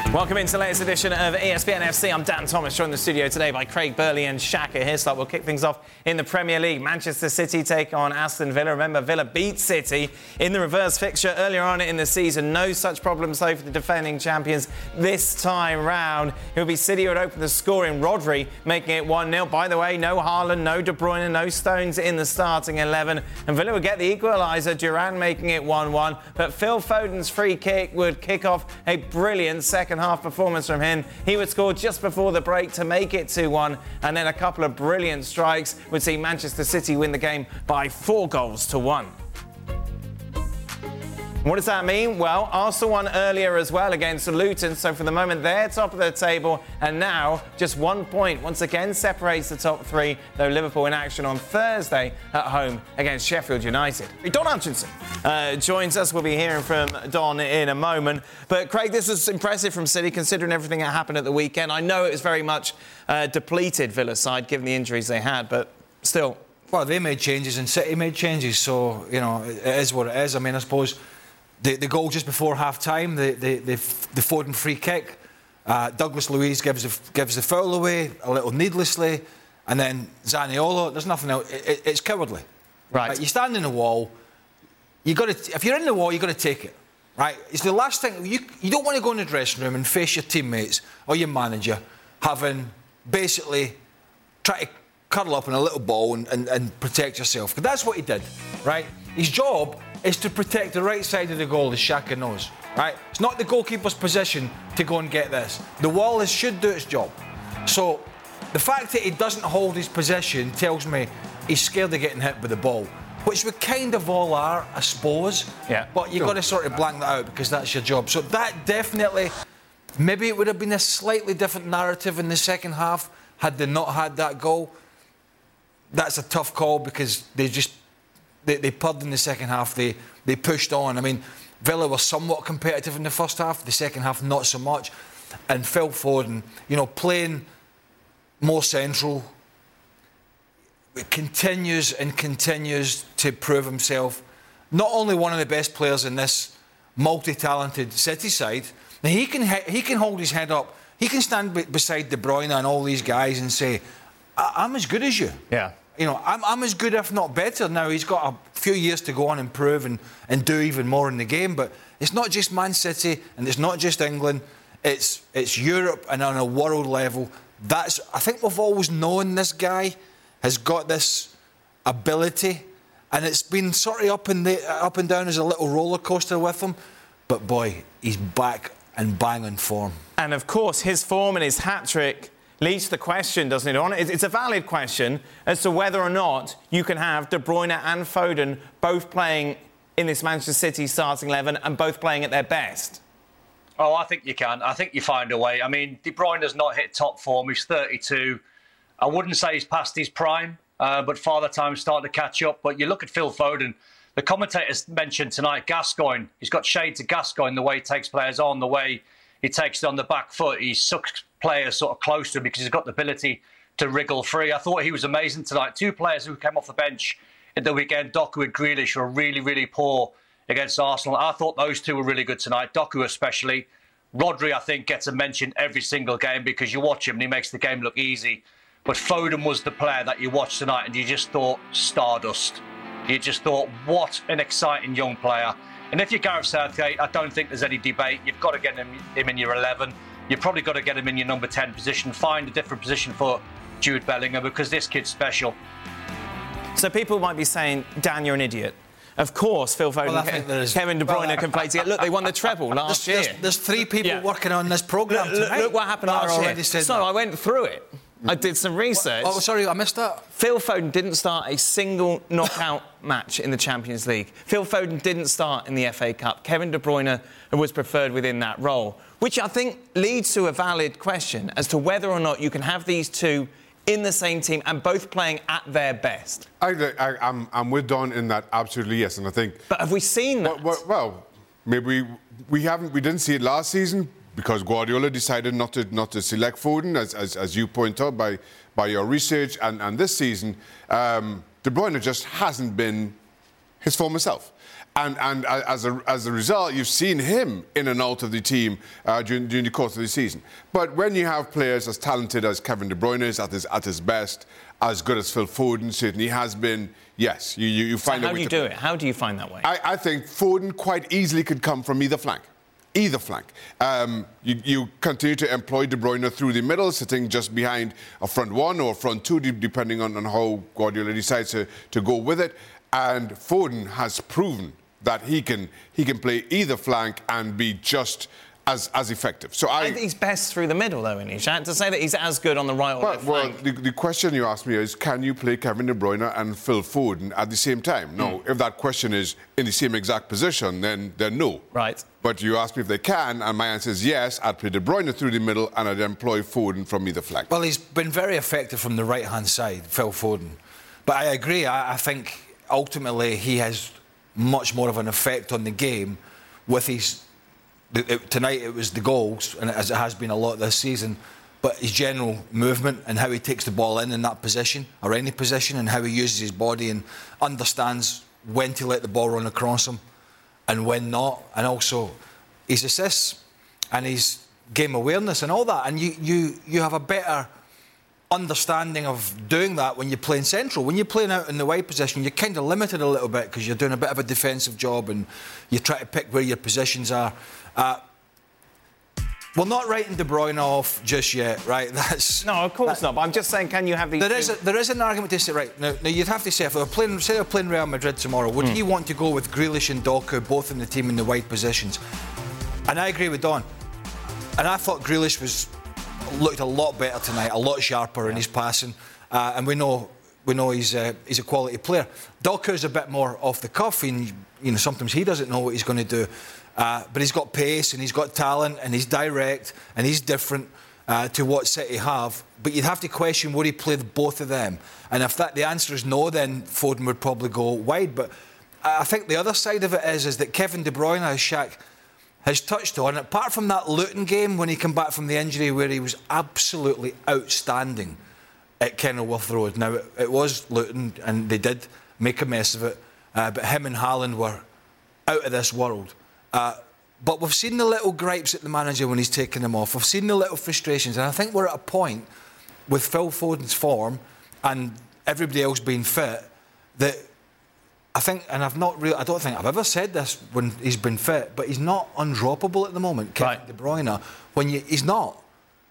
Welcome into the latest edition of ESPN FC. I'm Dan Thomas, joined in the studio today by Craig Burley and Shaka Hislop. We'll kick things off in the Premier League. Manchester City take on Aston Villa. Remember, Villa beat City in the reverse fixture earlier on in the season. No such problems, though, for the defending champions this time round. It will be City who would open the scoring. Rodri making it 1-0. By the way, no Haaland, no De Bruyne, no Stones in the starting 11. And Villa would get the equaliser, Duran making it 1-1. But Phil Foden's free kick would kick off a brilliant second half performance from him. He would score just before the break to make it 2-1, and then a couple of brilliant strikes would see Manchester City win the game by 4-1. What does that mean? Well, Arsenal won earlier as well against Luton, so for the moment they're top of the table, and now just 1 point once again separates the top three, though Liverpool in action on Thursday at home against Sheffield United. Don Hutchinson joins us. We'll be hearing from Don in a moment. But Craig, this was impressive from City considering everything that happened at the weekend. I know it was very much depleted Villa's side given the injuries they had, but still. Well, they made changes and City made changes, so, you know, it is what it is. I mean, I suppose the goal just before half-time, the Foden free kick, Douglas Luiz gives the foul away a little needlessly, and then Zaniolo, there's nothing else. It's cowardly. Right. You stand in the wall, if you're in the wall, you've got to take it. Right? It's the last thing. You don't want to go in the dressing room and face your teammates or your manager having basically tried to cuddle up in a little ball and protect yourself. Because that's what he did, right? His job is to protect the right side of the goal, as Shaka knows, right? It's not the goalkeeper's position to go and get this. The wall should do its job. So the fact that he doesn't hold his possession tells me he's scared of getting hit with the ball, which we kind of all are, I suppose. Yeah. But you've got to sort of blank that out because that's your job. So that definitely, maybe it would have been a slightly different narrative in the second half had they not had that goal. That's a tough call because they purred in the second half. They pushed on. I mean, Villa were somewhat competitive in the first half. The second half, not so much. And Phil Foden, you know, playing more central, continues to prove himself. Not only one of the best players in this multi-talented City side. Now he can hold his head up. He can stand beside De Bruyne and all these guys and say, I'm as good as you. Yeah. You know, I'm as good, if not better. Now, he's got a few years to go on and prove and do even more in the game. But it's not just Man City and it's not just England. It's Europe and on a world level. I think we've always known this guy has got this ability. And it's been sort of up and down as a little roller coaster with him. But, boy, he's back and bang on form. And, of course, his form and his hat-trick leads to the question, doesn't it, On? It's a valid question as to whether or not you can have De Bruyne and Foden both playing in this Manchester City starting 11 and both playing at their best. Oh, I think you can. I think you find a way. I mean, De Bruyne has not hit top form. He's 32. I wouldn't say he's past his prime, but Father Time's starting to catch up. But you look at Phil Foden. The commentators mentioned tonight Gascoigne. He's got shades of Gascoigne, the way he takes players on, the way he takes it on the back foot. He sucks players sort of close to him because he's got the ability to wriggle free. I thought he was amazing tonight. Two players who came off the bench at the weekend, Doku and Grealish, were really, really poor against Arsenal. I thought those two were really good tonight, Doku especially. Rodri, I think, gets a mention every single game because you watch him and he makes the game look easy. But Foden was the player that you watched tonight and you just thought, stardust. You just thought, what an exciting young player. And if you're Gareth Southgate, I don't think there's any debate. You've got to get him in your 11. You've probably got to get him in your number 10 position. Find a different position for Jude Bellingham because this kid's special. So people might be saying, Dan, you're an idiot. Of course, Phil Foden, Kevin De Bruyne can play together. Look, they won the treble last year. There's three people working on this programme tonight. Look what happened last year. So I went through it. I did some research. Oh, sorry, I missed that. Phil Foden didn't start a single knockout match in the Champions League. Phil Foden didn't start in the FA Cup. Kevin De Bruyne was preferred within that role, which I think leads to a valid question as to whether or not you can have these two in the same team and both playing at their best. I'm with Don in that, absolutely, yes. And I think... But have we seen that? Well, maybe we didn't see it last season, because Guardiola decided not to select Foden, as you point out by your research, and this season, De Bruyne just hasn't been his former self. And as a result, you've seen him in and out of the team during the course of the season. But when you have players as talented as Kevin De Bruyne is at his best, as good as Phil Foden certainly has been, yes, you find a way to... How do you do it? How do you find that way? I think Foden quite easily could come from either flank. Either flank. You continue to employ De Bruyne through the middle, sitting just behind a front one or a front two, depending on how Guardiola decides to go with it. And Foden has proven that he can play either flank and be just as effective. So I think he's best through the middle, though, isn't he? To say that he's as good on the right or left flank. Well, the question you asked me is, can you play Kevin De Bruyne and Phil Foden at the same time? No. If that question is in the same exact position, then no. Right. But you asked me if they can, and my answer is yes. I'd play De Bruyne through the middle, and I'd employ Foden from either flank. Well, he's been very effective from the right-hand side, Phil Foden. But I agree. I think ultimately he has much more of an effect on the game with his... Tonight it was the goals, and as it has been a lot this season, but his general movement and how he takes the ball in that position, or any position, and how he uses his body and understands when to let the ball run across him and when not, and also his assists and his game awareness and all that. And you have a better understanding of doing that when you're playing central. When you're playing out in the wide position, you're kind of limited a little bit because you're doing a bit of a defensive job and you try to pick where your positions are. We're not writing De Bruyne off just yet, right? No, of course not. But I'm just saying, can you have these... There is an argument to say, right, now you'd have to say, if they were playing Real Madrid tomorrow, would he want to go with Grealish and Doku, both in the team in the wide positions? And I agree with Don. And I thought Grealish looked a lot better tonight, a lot sharper in his passing. And we know he's a quality player. Doku's a bit more off the cuff, and sometimes he doesn't know what he's going to do. But he's got pace and he's got talent and he's direct and he's different to what City have. But you'd have to question, would he play both of them? And if the answer is no, then Foden would probably go wide. But I think the other side of it is that Kevin De Bruyne, as Shaq has touched on, apart from that Luton game when he came back from the injury where he was absolutely outstanding at Kenilworth Road. Now, it was Luton and they did make a mess of it. But him and Haaland were out of this world. But we've seen the little gripes at the manager when he's taken them off. We've seen the little frustrations. And I think we're at a point with Phil Foden's form and everybody else being fit that I think, and I don't think I've ever said this when he's been fit, but he's not undroppable at the moment, Kevin De Bruyne. He's not.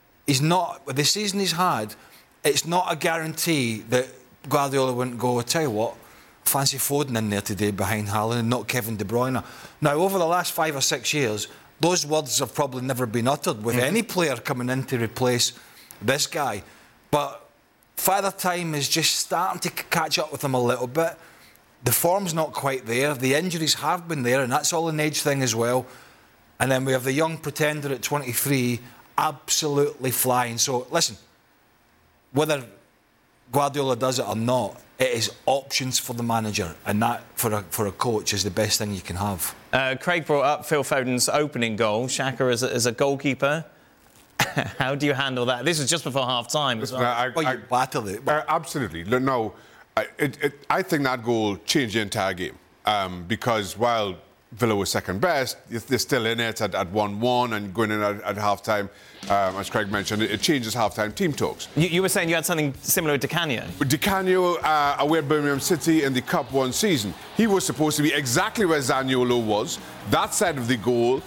With the season he's had, it's not a guarantee that Guardiola wouldn't go, I tell you what, fancy Foden in there today behind Haaland and not Kevin De Bruyne. Now, over the last 5 or 6 years, those words have probably never been uttered with any player coming in to replace this guy. But Father Time is just starting to catch up with him a little bit. The form's not quite there. The injuries have been there, and that's all an age thing as well. And then we have the young pretender at 23 absolutely flying. So, listen, whether Guardiola does it or not, it is options for the manager, and that for a coach is the best thing you can have. Craig brought up Phil Foden's opening goal. Shaka, as a goalkeeper, how do you handle that? This was just before half-time as well. You battled it. Absolutely. No, I think that goal changed the entire game because while Villa was second best, they're still in it at 1-1 and going in at half-time. As Craig mentioned, it changes half-time team talks. You were saying you had something similar with Di Canio. Di Canio, away at Birmingham City in the Cup 1 season. He was supposed to be exactly where Zaniolo was, that side of the goal,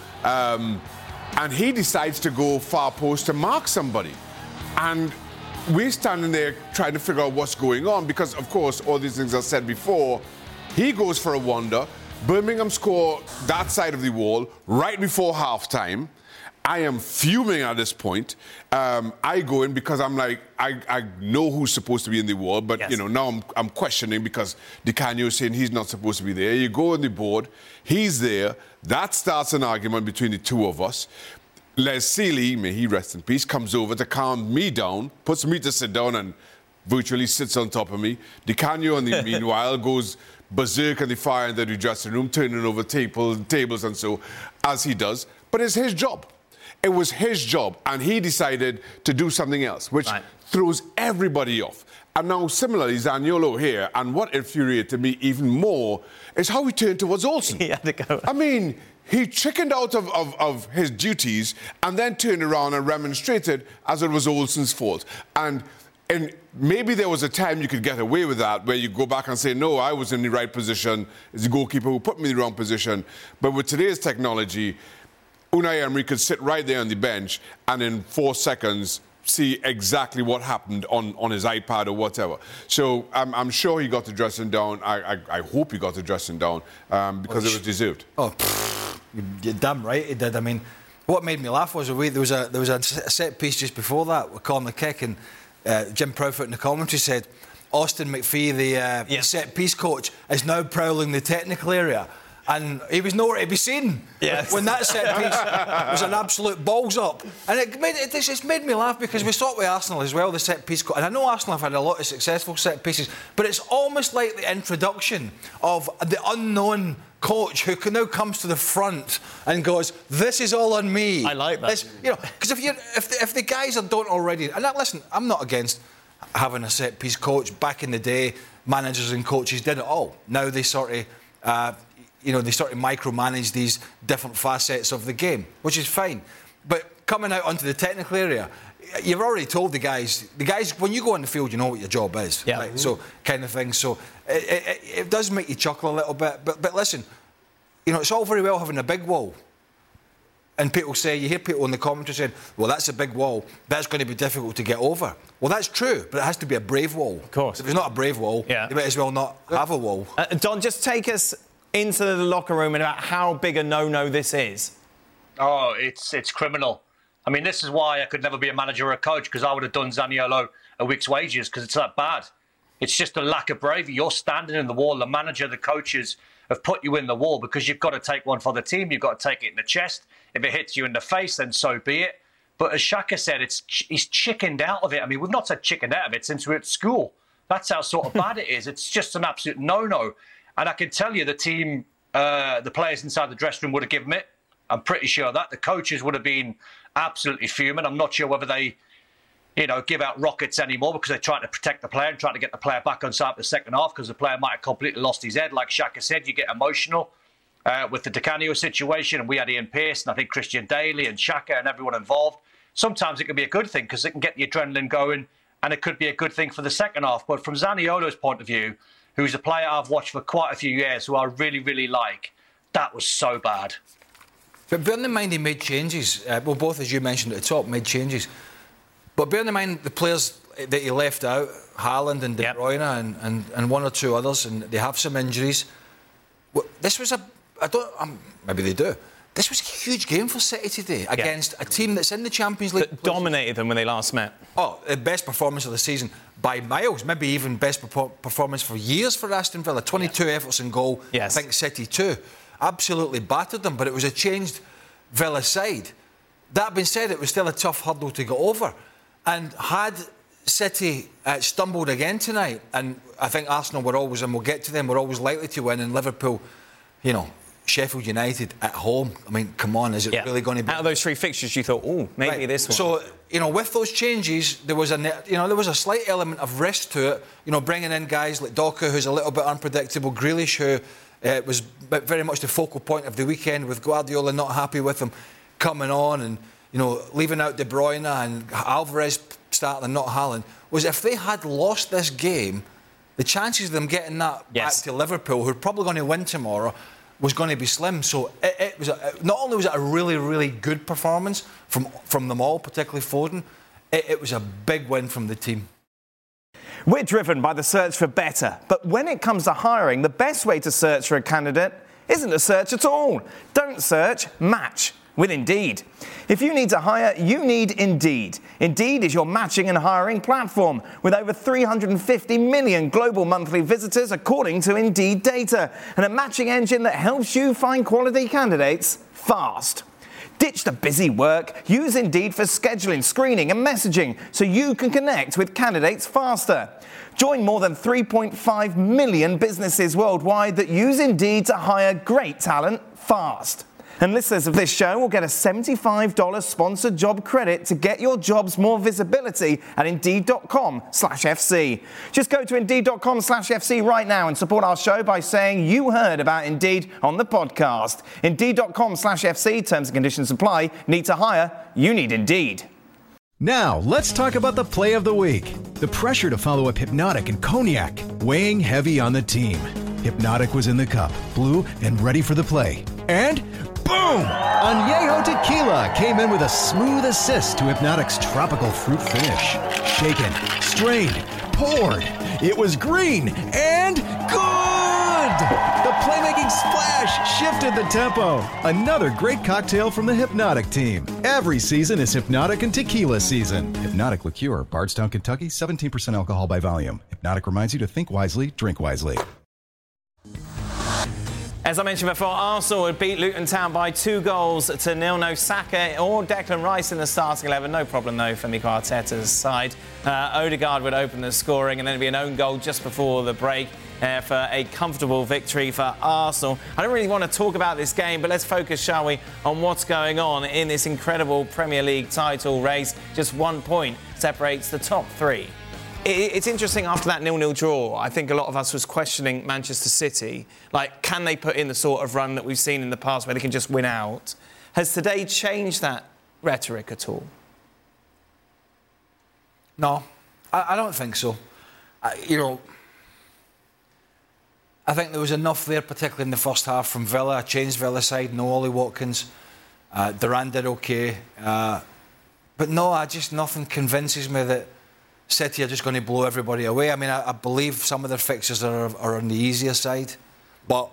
and he decides to go far post to mark somebody. And we're standing there trying to figure out what's going on because, of course, all these things are said before. He goes for a wonder. Birmingham score that side of the wall right before half-time. I am fuming at this point. I go in because I'm like, I know who's supposed to be in the wall, but, yes. Now I'm questioning because Di Canio is saying he's not supposed to be there. You go on the board, he's there. That starts an argument between the two of us. Les Sealy, may he rest in peace, comes over to calm me down, puts me to sit down and virtually sits on top of me. Di Canio, in the meanwhile, goes berserk in the fire in the dressing room, turning over tables and so, as he does. But it's his job. It was his job, and he decided to do something else, which throws everybody off. And now, similarly, Zaniolo here, and what infuriated me even more is how he turned towards Olsen. He had to go. I mean, he chickened out of his duties and then turned around and remonstrated as it was Olsen's fault. And maybe there was a time you could get away with that, where you go back and say, no, I was in the right position. It's the goalkeeper who put me in the wrong position. But with today's technology, Unai Emery could sit right there on the bench and in 4 seconds see exactly what happened on his iPad or whatever. So I'm sure he got the dressing down. I hope he got the dressing down because it was deserved. Oh, you're damn right he did. I mean, what made me laugh was there was a set piece just before that with Corner Kick, and Jim Proudfoot in the commentary said Austin McPhee, the set piece coach, is now prowling the technical area. And he was nowhere to be seen when that set piece was an absolute balls up. And it's made me laugh because we saw it with Arsenal as well, the set piece. And I know Arsenal have had a lot of successful set pieces, but it's almost like the introduction of the unknown coach who now comes to the front and goes, "This is all on me." I like that. Because if the guys don't already, and listen, I'm not against having a set piece coach. Back in the day, managers and coaches did it all. Now they sort of micromanage these different facets of the game, which is fine. But coming out onto the technical area, you've already told the guys, when you go on the field, you know what your job is. Yeah. Right? So, kind of thing. So, it does make you chuckle a little bit. But listen, it's all very well having a big wall. And you hear people in the commentary saying, well, that's a big wall. That's going to be difficult to get over. Well, that's true, but it has to be a brave wall. Of course. If it's not a brave wall, you might as well not have a wall. Don, just take us into the locker room and about how big a no-no this is. Oh, it's criminal. I mean, this is why I could never be a manager or a coach, because I would have done Zaniolo a week's wages, because it's that bad. It's just a lack of bravery. You're standing in the wall. The manager, the coaches have put you in the wall because you've got to take one for the team. You've got to take it in the chest. If it hits you in the face, then so be it. But as Xhaka said, he's chickened out of it. I mean, we've not said chickened out of it since we were at school. That's how sort of bad it is. It's just an absolute no-no. And I can tell you the team, the players inside the dressing room would have given it. I'm pretty sure of that. The coaches would have been absolutely fuming. I'm not sure whether they, give out rockets anymore because they're trying to protect the player and trying to get the player back on side for the second half because the player might have completely lost his head. Like Xhaka said, you get emotional with the Di Canio situation. And we had Ian Pearce and I think Christian Daly and Xhaka and everyone involved. Sometimes it can be a good thing because it can get the adrenaline going and it could be a good thing for the second half. But from Zaniolo's point of view, who's a player I've watched for quite a few years, who I really, really like, that was so bad. But bearing in mind he made changes, both, as you mentioned at the top, made changes. But bearing in mind the players that he left out, Haaland and De Bruyne and one or two others, and they have some injuries. This was maybe they do. This was a huge game for City today against a team that's in the Champions League. That dominated them when they last met. Oh, the best performance of the season by miles, maybe even best performance for years for Aston Villa. 22 efforts in goal, I think City 2. Absolutely battered them, but it was a changed Villa side. That being said, it was still a tough hurdle to get over. And had City stumbled again tonight, and I think Arsenal were always, and we'll get to them, were always likely to win, and Liverpool, Sheffield United at home. I mean, come on, is it really going to be... Out of those three fixtures, you thought, maybe this one. So, with those changes, there was a slight element of risk to it. Bringing in guys like Doku, who's a little bit unpredictable, Grealish, who was very much the focal point of the weekend, with Guardiola not happy with him coming on, and leaving out De Bruyne and Alvarez starting and not Haaland, was if they had lost this game, the chances of them getting that back to Liverpool, who are probably going to win tomorrow, was going to be slim. So it was not only was it a really, really good performance from them all, particularly Foden, it was a big win from the team. We're driven by the search for better, but when it comes to hiring, the best way to search for a candidate isn't to search at all. Don't search, match with Indeed. If you need to hire, you need Indeed. Indeed is your matching and hiring platform with over 350 million global monthly visitors according to Indeed data, and a matching engine that helps you find quality candidates fast. Ditch the busy work. Use Indeed for scheduling, screening and messaging so you can connect with candidates faster. Join more than 3.5 million businesses worldwide that use Indeed to hire great talent fast. And listeners of this show will get a $75 sponsored job credit to get your jobs more visibility at Indeed.com/FC. Just go to Indeed.com/FC right now and support our show by saying you heard about Indeed on the podcast. Indeed.com/FC, terms and conditions apply. Need to hire? You need Indeed. Now, let's talk about the play of the week. The pressure to follow up Hypnotic and Cognac, weighing heavy on the team. Hypnotic was in the cup, blue, and ready for the play. And boom! Añejo Tequila came in with a smooth assist to Hypnotic's tropical fruit finish. Shaken, strained, poured. It was green and good! The playmaking splash shifted the tempo. Another great cocktail from the Hypnotic team. Every season is Hypnotic and Tequila season. Hypnotic Liqueur, Bardstown, Kentucky, 17% alcohol by volume. Hypnotic reminds you to think wisely, drink wisely. As I mentioned before, Arsenal would beat Luton Town by 2-0. No Saka or Declan Rice in the starting 11. No problem, though, for Mikel Arteta's side. Odegaard would open the scoring, and then it'd be an own goal just before the break for a comfortable victory for Arsenal. I don't really want to talk about this game, but let's focus, shall we, on what's going on in this incredible Premier League title race. Just 1 point separates the top three. It's interesting, after that 0-0 draw, I think a lot of us was questioning Manchester City. Like, can they put in the sort of run that we've seen in the past where they can just win out? Has today changed that rhetoric at all? No, I don't think so. I think there was enough there, particularly in the first half from Villa. I changed Villa side, no Ollie Watkins. Duran did OK. But no, nothing convinces me that City are just going to blow everybody away. I mean, I believe some of their fixtures are on the easier side, but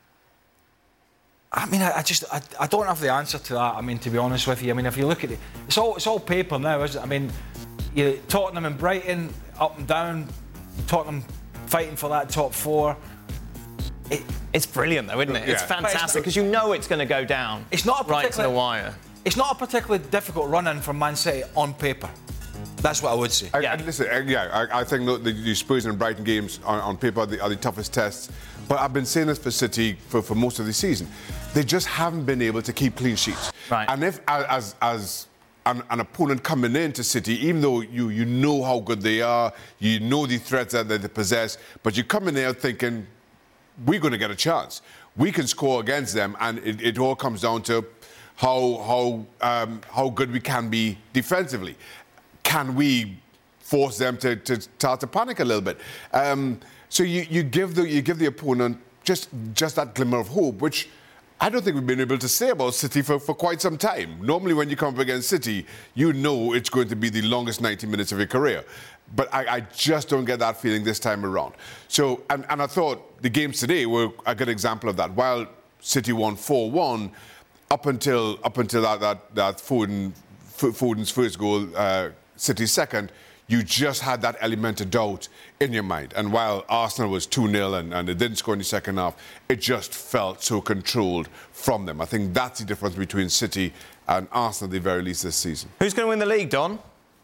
I mean, I don't have the answer to that. I mean, to be honest with you, I mean, if you look at it, it's all paper now, isn't it? I mean, Tottenham and Brighton up and down, Tottenham fighting for that top four. It's brilliant, though, isn't it? Yeah. It's fantastic because you know it's going to go down. It's not right to the wire. It's not a particularly difficult run-in from Man City on paper. That's what I would say. I think the Spurs and Brighton games on paper are the toughest tests. But I've been saying this for City for most of the season. They just haven't been able to keep clean sheets. Right. And if, as an opponent coming into City, even though you know how good they are, you know the threats that they possess, but you come in there thinking, we're going to get a chance. We can score against them, and it all comes down to how good we can be defensively. Can we force them to start to panic a little bit? So you give the opponent just that glimmer of hope, which I don't think we've been able to say about City for quite some time. Normally, when you come up against City, you know it's going to be the longest 90 minutes of your career. But I just don't get that feeling this time around. So, and I thought the games today were a good example of that. While City won 4-1, up until that Foden's first goal, City's second, you just had that element of doubt in your mind. And while Arsenal was 2-0 and they didn't score in the second half, it just felt so controlled from them. I think that's the difference between City and Arsenal at the very least this season. Who's going to win the league, Don?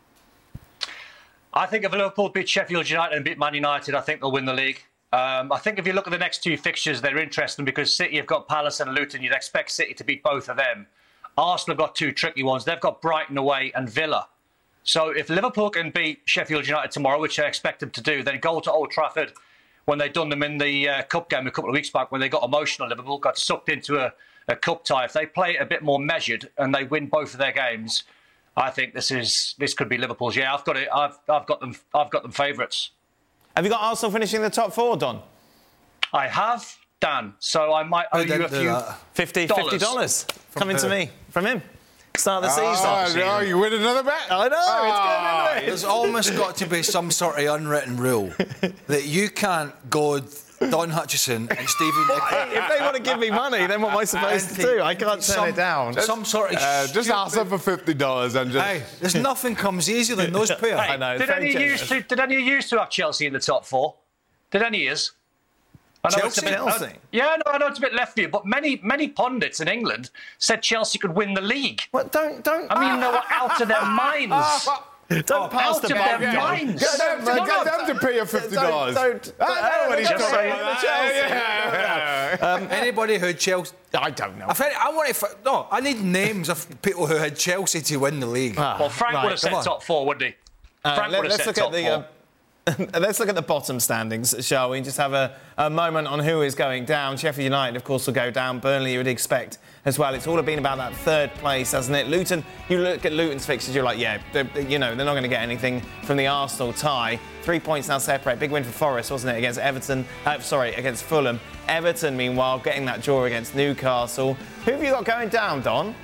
I think if Liverpool beat Sheffield United and beat Man United, I think they'll win the league. I think if you look at the next two fixtures, they're interesting because City have got Palace and Luton. You'd expect City to beat both of them. Arsenal have got two tricky ones. They've got Brighton away and Villa. So if Liverpool can beat Sheffield United tomorrow, which I expect them to do, then go to Old Trafford when they've done them in the cup game a couple of weeks back when they got emotional. Liverpool got sucked into a cup tie. If they play it a bit more measured and they win both of their games, I think this could be Liverpool's. Yeah, I've got it. I've got them favourites. Have you got Arsenal finishing in the top four, Don? I have, Dan. So I might owe you a few $50 coming to me from him. Start of the season. No, you win another bet. I know, it's good, isn't it? There's almost got to be some sort of unwritten rule that you can't go Don Hutchison and Stevie Nicol. If they want to give me money, then what am I supposed to do? I can't turn it down. Some sort of just ask them for $50 and just... Hey, there's nothing comes easier than those pairs. I know. Did any of you used to have Chelsea in the top four? Did any of you? I know Chelsea? I know it's a bit left for you, but many pundits in England said Chelsea could win the league. What? Don't. I mean, they were out of their minds. Don't pass the out of buck. their minds. Get them to pay you $50. Don't Nobody's just talking say about the that. Chelsea. Anybody who had Chelsea? I don't know. I need names of people who had Chelsea to win the league. Well, Frank would have said top 4, wouldn't he? Frank would have said top 4. Let's look at the bottom standings, shall we? Just have a moment on who is going down. Sheffield United, of course, will go down. Burnley, you would expect as well. It's all been about that third place, hasn't it? Luton, you look at Luton's fixtures, you're like, yeah, they're not going to get anything from the Arsenal tie. 3 points now separate. Big win for Forest, wasn't it, against against Fulham. Everton, meanwhile, getting that draw against Newcastle. Who have you got going down, Don?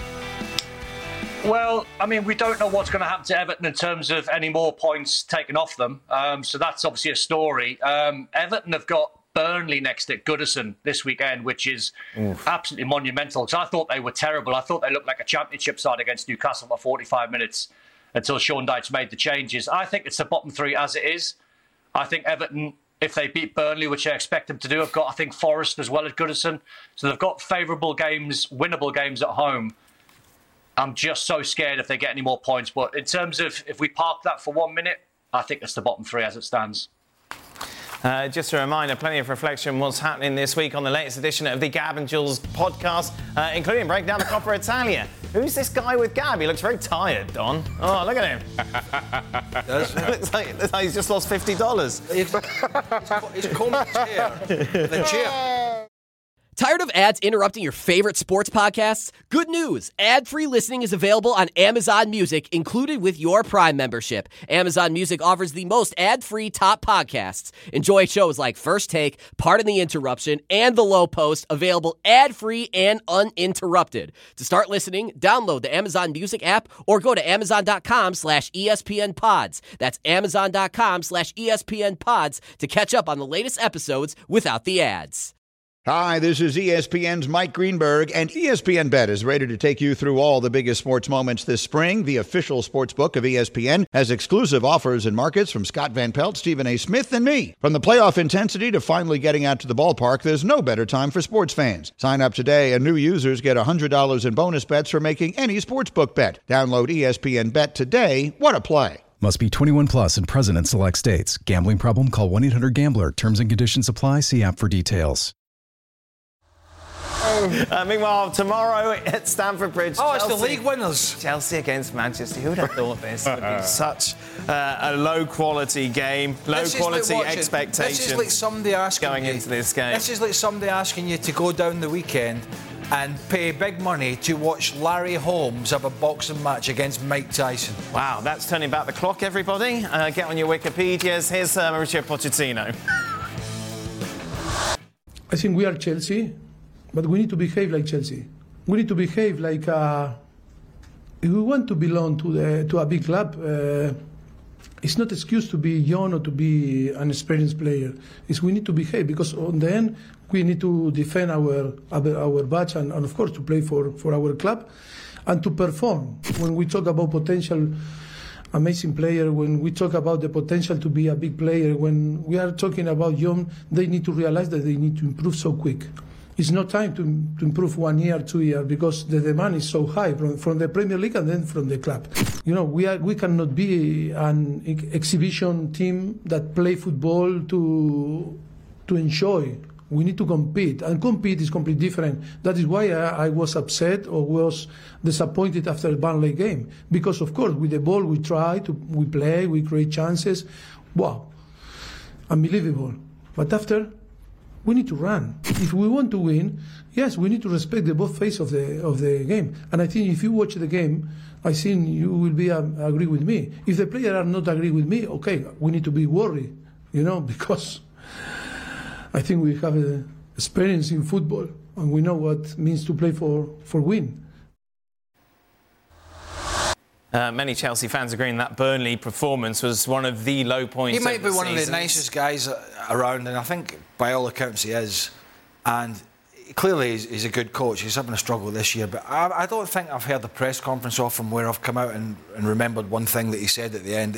Well, I mean, we don't know what's going to happen to Everton in terms of any more points taken off them. So that's obviously a story. Everton have got Burnley next at Goodison this weekend, which is absolutely monumental. Because I thought they were terrible. I thought they looked like a championship side against Newcastle for 45 minutes until Sean Dyche made the changes. I think it's the bottom 3 as it is. I think Everton, if they beat Burnley, which I expect them to do, have got, I think, Forest as well as Goodison. So they've got favourable games, winnable games at home. I'm just so scared if they get any more points. But in terms of if we park that for 1 minute, I think it's the bottom 3 as it stands. Just a reminder, plenty of reflection what's happening this week on the latest edition of the Gab and Jules podcast, including breaking down the Coppa Italia. Who's this guy with Gab? He looks very tired, Don. Oh, look at him. looks like he's just lost $50. He's combed the chair. Tired of ads interrupting your favorite sports podcasts? Good news! Ad-free listening is available on Amazon Music, included with your Prime membership. Amazon Music offers the most ad-free top podcasts. Enjoy shows like First Take, Pardon the Interruption, and The Low Post, available ad-free and uninterrupted. To start listening, download the Amazon Music app or go to amazon.com/ESPN Pods. That's amazon.com/ESPN Pods to catch up on the latest episodes without the ads. Hi, this is ESPN's Mike Greenberg, and ESPN Bet is ready to take you through all the biggest sports moments this spring. The official sports book of ESPN has exclusive offers and markets from Scott Van Pelt, Stephen A. Smith, and me. From the playoff intensity to finally getting out to the ballpark, there's no better time for sports fans. Sign up today, and new users get $100 in bonus bets for making any sportsbook bet. Download ESPN Bet today. What a play. Must be 21 plus and present in select states. Gambling problem? Call 1-800-GAMBLER. Terms and conditions apply. See app for details. Meanwhile, tomorrow at Stamford Bridge. It's the league winners. Chelsea against Manchester. Who would have thought this would be such a low-quality game, low-quality expectations? This is like somebody asking going into this game. This is like somebody asking you to go down the weekend and pay big money to watch Larry Holmes have a boxing match against Mike Tyson. Wow, that's turning back the clock, everybody. Get on your Wikipedias. Here's Mauricio Pochettino. I think we are Chelsea. But we need to behave like Chelsea. We need to behave like if we want to belong to a big club. It's not an excuse to be young or to be an experienced player. It's we need to behave because on the end we need to defend our badge and of course to play for our club and to perform. When we talk about potential amazing player, when we talk about the potential to be a big player, when we are talking about young, they need to realize that they need to improve so quick. It's not time to improve 1 year, 2 years, because the demand is so high from the Premier League and then from the club. You know, we cannot be an exhibition team that play football to enjoy. We need to compete, and compete is completely different. That is why I was upset or was disappointed after the Burnley game, because of course with the ball we play, we create chances. Wow, unbelievable. But after, we need to run. If we want to win, yes, we need to respect the both phases of the game. And I think if you watch the game, I think you will be agree with me. If the players are not agree with me, okay, we need to be worried, because I think we have experience in football and we know what it means to play for win. Many Chelsea fans agreeing that Burnley performance was one of the low points. He might be one of the nicest guys around, and I think by all accounts he is. And clearly he's a good coach. He's having a struggle this year, but I don't think I've heard the press conference off him where I've come out and remembered one thing that he said at the end.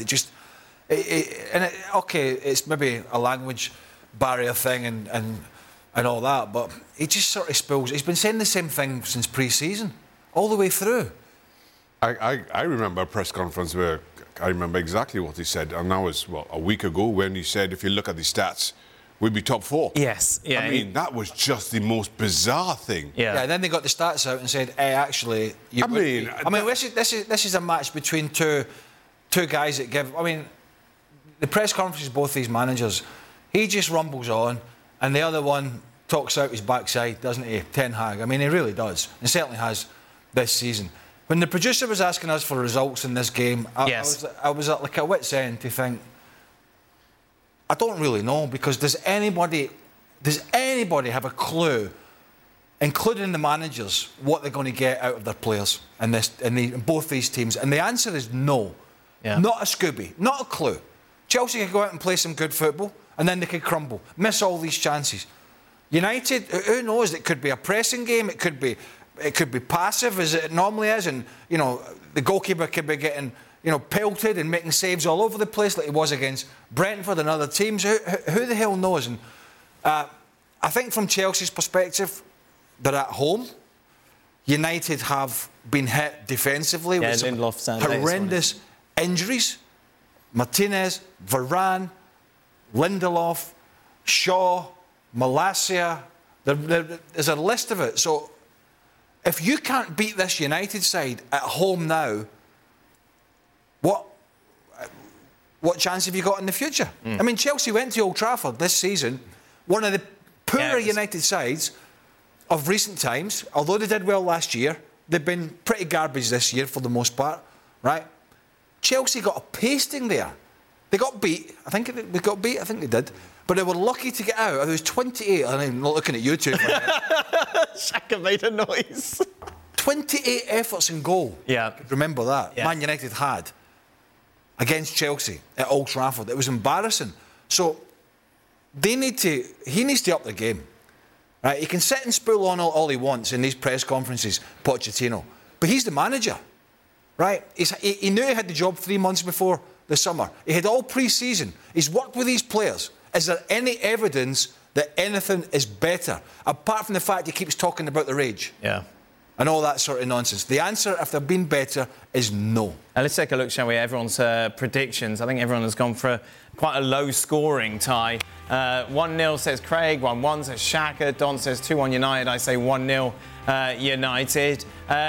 It's maybe a language barrier thing and all that, but he just sort of spills. He's been saying the same thing since pre-season, all the way through. I remember a press conference where I remember exactly what he said, and that was, a week ago when he said, if you look at the stats, we'd be top 4. Yes. Yeah. I mean, that was just the most bizarre thing. Yeah, and then they got the stats out and said, hey, actually, you would be. This is a match between two guys that give... I mean, the press conferences, both these managers, he just rumbles on, and the other one talks out his backside, doesn't he? Ten Hag. I mean, he really does. He certainly has this season. When the producer was asking us for results in this game, I was at like a wit's end to think, I don't really know, because does anybody have a clue, including the managers, what they're going to get out of their players in both these teams? And the answer is no. Yeah. Not a Scooby, not a clue. Chelsea could go out and play some good football, and then they could crumble, miss all these chances. United, who knows? It could be a pressing game. It could be passive as it normally is, and the goalkeeper could be getting pelted and making saves all over the place like he was against Brentford and other teams. Who the hell knows? And I think from Chelsea's perspective, they're at home. United have been hit defensively with some horrendous injuries. Martinez, Varane, Lindelof, Shaw, Malacia. There's a list of it. So if you can't beat this United side at home now, what chance have you got in the future? I mean, Chelsea went to Old Trafford this season, one of the poorer United sides of recent times. Although they did well last year, they've been pretty garbage this year for the most part, right? Chelsea got a pasting there. They got beat. I think they did. But they were lucky to get out. There was 28. I'm not looking at YouTube. Xhaka made a noise. 28 efforts in goal. Yeah. Remember that. Yeah. Man United had against Chelsea at Old Trafford. It was embarrassing. So he needs to up the game. Right? He can sit and spool on all he wants in these press conferences, Pochettino. But he's the manager. Right? He knew he had the job 3 months before the summer. He had all pre-season. He's worked with these players. Is there any evidence that anything is better, apart from the fact he keeps talking about the rage? Yeah. And all that sort of nonsense. The answer, if they've been better, is no. Now let's take a look, shall we? Everyone's predictions. I think everyone has gone for quite a low-scoring tie. 1-0 says Craig, 1-1 says Xhaka, Don says 2-1 United. I say 1-0 United.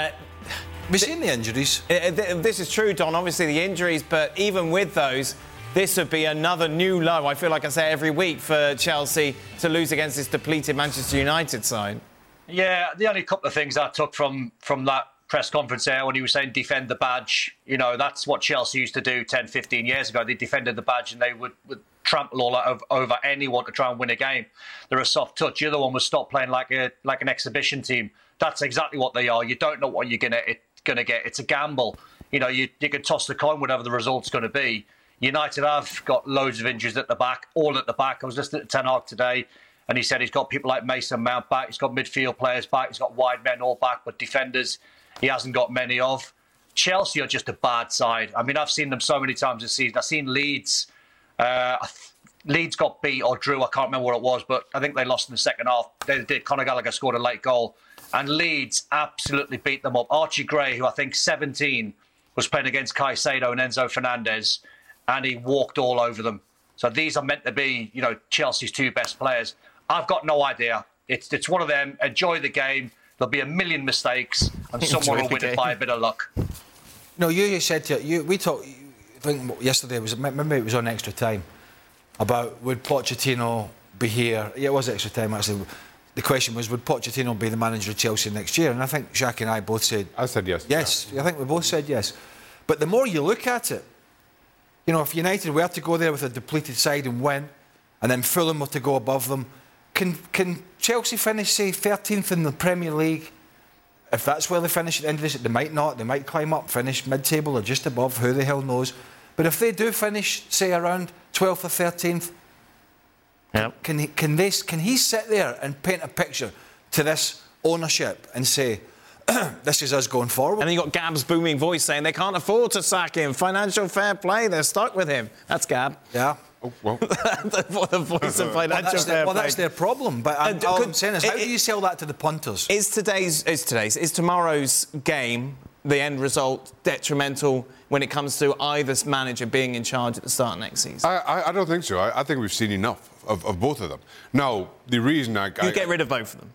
We've seen the injuries. This is true, Don. Obviously, the injuries, but even with those, this would be another new low. I feel like I say every week for Chelsea to lose against this depleted Manchester United side. Yeah, the only couple of things I took from that press conference there when he was saying defend the badge, that's what Chelsea used to do 10, 15 years ago. They defended the badge and they would trample all over anyone to try and win a game. They're a soft touch. The other one was stop playing like an exhibition team. That's exactly what they are. You don't know what you're going to get. It's a gamble. You can toss the coin, whatever the result's going to be. United have got loads of injuries at the back, all at the back. I was listening to Ten Hag today, and he said he's got people like Mason Mount back. He's got midfield players back. He's got wide men all back, but defenders he hasn't got many of. Chelsea are just a bad side. I mean, I've seen them so many times this season. I've seen Leeds. Leeds got beat or drew. I can't remember what it was, but I think they lost in the second half. They did. Conor Gallagher scored a late goal. And Leeds absolutely beat them up. Archie Gray, who I think 17, was playing against Caicedo and Enzo Fernandez, and he walked all over them. So these are meant to be, Chelsea's two best players. I've got no idea. It's one of them. Enjoy the game. There'll be a million mistakes, and someone will win it by a bit of luck. No, you said we talked. I think yesterday maybe it was on Extra Time about would Pochettino be here? Yeah, it was Extra Time actually. The question was, would Pochettino be the manager of Chelsea next year? And I think Jacques and I both said... I said yes. Yes, yeah. I think we both said yes. But the more you look at it, if United were to go there with a depleted side and win, and then Fulham were to go above them, can Chelsea finish, say, 13th in the Premier League? If that's where they finish at the end of this, they might not. They might climb up, finish mid-table or just above, who the hell knows. But if they do finish, say, around 12th or 13th, yep. Can he sit there and paint a picture to this ownership and say, this is us going forward? And then you got Gab's booming voice saying they can't afford to sack him. Financial fair play, they're stuck with him. That's Gab. Yeah. Oh, well. the voice of financial fair play. Well, that's their problem. But all I'm saying is, how do you sell that to the punters? Is tomorrow's game the end result detrimental when it comes to either manager being in charge at the start of next season? I don't think so. I think we've seen enough of both of them. Now, the reason you get rid of both of them.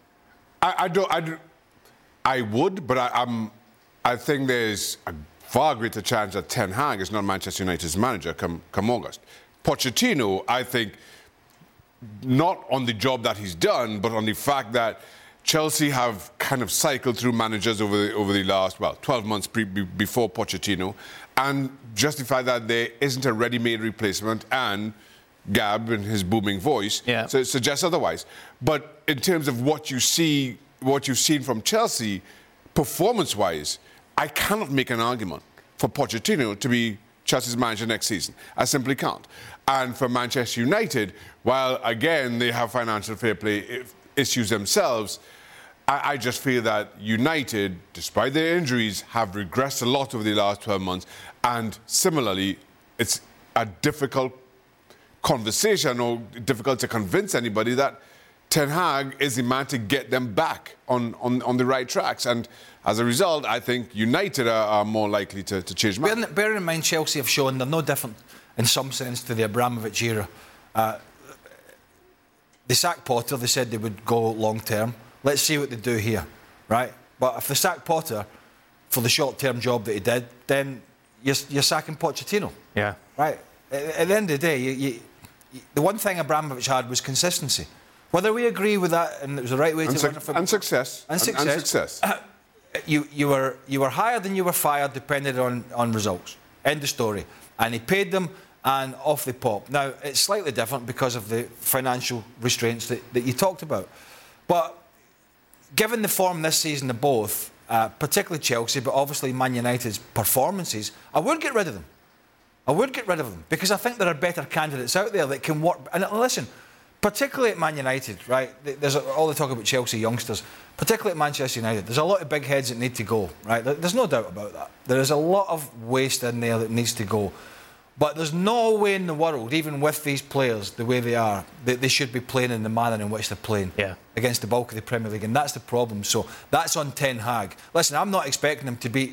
I would, but I think there's a far greater chance that Ten Hag is not Manchester United's manager come August. Pochettino, I think, not on the job that he's done, but on the fact that Chelsea have kind of cycled through managers over the last, 12 months before Pochettino, and justify that there isn't a ready-made replacement, and Gab in his booming voice so it suggests otherwise. But in terms of what you've seen from Chelsea, performance-wise, I cannot make an argument for Pochettino to be Chelsea's manager next season. I simply can't. And for Manchester United, while, again, they have financial fair play issues themselves, I just feel that United, despite their injuries, have regressed a lot over the last 12 months. And similarly, it's a difficult conversation or difficult to convince anybody that Ten Hag is the man to get them back on the right tracks. And as a result, I think United are more likely to change managers. Bearing in mind, Chelsea have shown they're no different in some sense to the Abramovich era. They sacked Potter, they said they would go long term. Let's see what they do here, right? But if they sack Potter for the short-term job that he did, then you're sacking Pochettino. Yeah. Right? At the end of the day, the one thing Abramovich had was consistency. Whether we agree with that and it was the right way to run a football... And success. And success. You were hired and you were fired depending on results. End of story. And he paid them and off they pop. Now, it's slightly different because of the financial restraints that you talked about. But given the form this season of both, particularly Chelsea, but obviously Man United's performances, I would get rid of them. I would get rid of them because I think there are better candidates out there that can work. And listen, particularly at Man United, right? There's all the talk about Chelsea youngsters, particularly at Manchester United. There's a lot of big heads that need to go, right? There's no doubt about that. There is a lot of waste in there that needs to go. But there's no way in the world, even with these players the way they are, that they should be playing in the manner in which they're playing against the bulk of the Premier League, and that's the problem. So that's on Ten Hag. Listen, I'm not expecting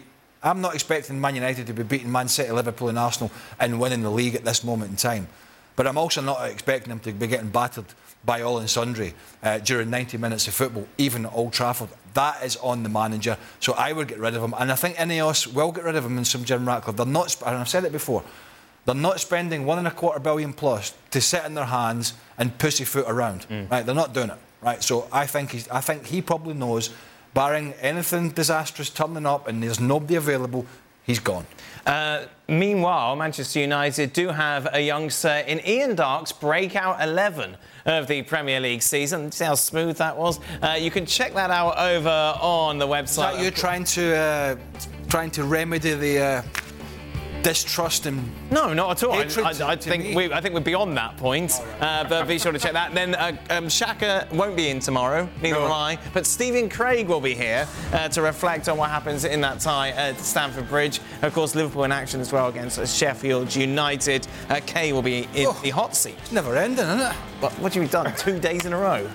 Man United to be beating Man City, Liverpool and Arsenal and winning the league at this moment in time. But I'm also not expecting them to be getting battered by all and sundry during 90 minutes of football, even at Old Trafford. That is on the manager. So I would get rid of him, and I think Ineos will get rid of him in some Jim Ratcliffe. They're not, and I've said it before, they're not spending $1.25 billion plus to sit in their hands and pussyfoot around. Right? They're not doing it. Right? So I think he probably knows, barring anything disastrous turning up and there's nobody available, he's gone. Meanwhile, Manchester United do have a youngster in Ian Darke's breakout 11 of the Premier League season. See how smooth that was? You can check that out over on the website. Is that you trying to remedy the distrust and no, not at all. I think me. we're beyond that point. But be sure to check that. Then Xhaka won't be in tomorrow, neither will I. But Stephen Craig will be here to reflect on what happens in that tie at Stamford Bridge. Of course, Liverpool in action as well against Sheffield United. Kay will be in the hot seat. It's never ending, isn't it? What have you done? 2 days in a row?